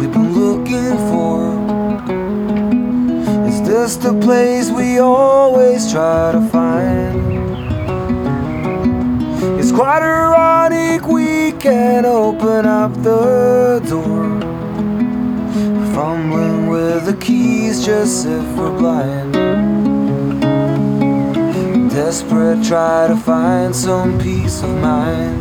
we've been looking for? Is this the place we always try to find? It's quite ironic we can't open up the door, fumbling with the keys just if we're blind. Desperate, try to find some peace of mind.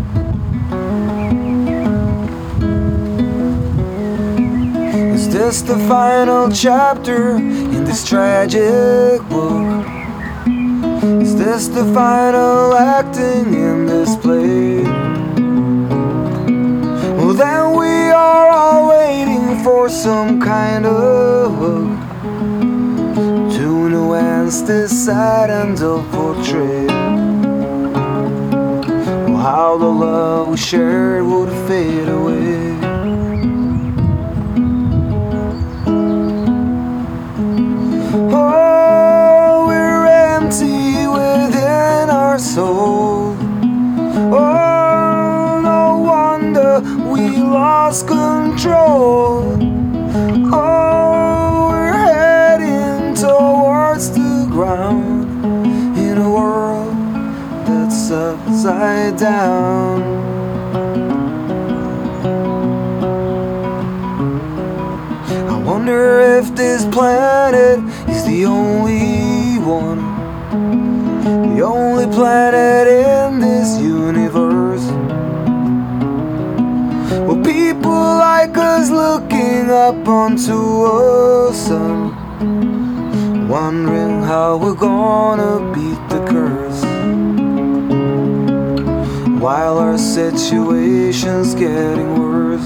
Is this the final chapter in this tragic book? Is this the final acting in this play? Well, then we are all waiting for some kind of hook to nuance this sad and dull portrait. Oh, how the love we shared would fade away. Oh, we're empty within our soul. Oh, no wonder we lost control. Oh, we're heading towards the ground in a world that's upside down. I wonder if this planet is the only one, the only planet in this universe. Well, people like us looking up onto a sun, wondering how we're gonna beat the curse, while our situation's getting worse.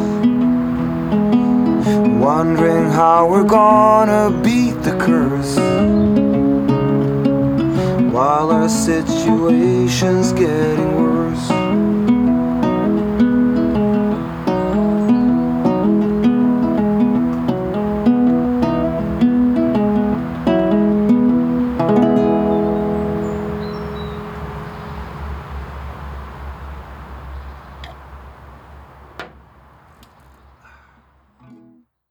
Wondering how we're gonna beat the curse, while our situation's getting